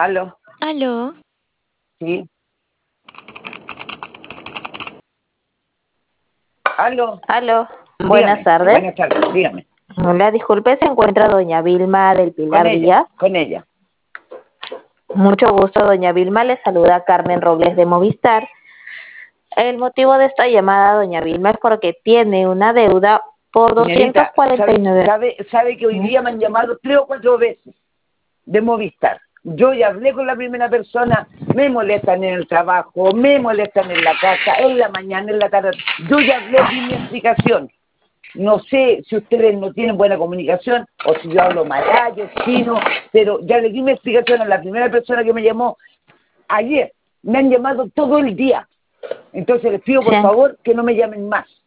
Aló, Aló, sí. Aló, Aló, buenas dígame. tardes. Buenas tardes, dígame. Hola, disculpe, se encuentra doña Vilma del Con Pilar ella, Díaz. con ella. Mucho gusto, doña Vilma. Le saluda Carmen Robles de Movistar. El motivo de esta llamada, doña Vilma, es porque tiene una deuda por Señorita, ¿sabe, 249. sabe, sabe que hoy día me han llamado 3 o 4 veces de Movistar? Yo ya hablé con la primera persona, me molestan en el trabajo, me molestan en la casa, en la mañana, en la tarde. Yo ya hablé, di mi explicación. No sé si ustedes no tienen buena comunicación o si yo hablo malayo, chino, pero ya le di mi explicación a la primera persona que me llamó ayer. Me han llamado todo el día. Entonces les pido por Sí. favor que no me llamen más.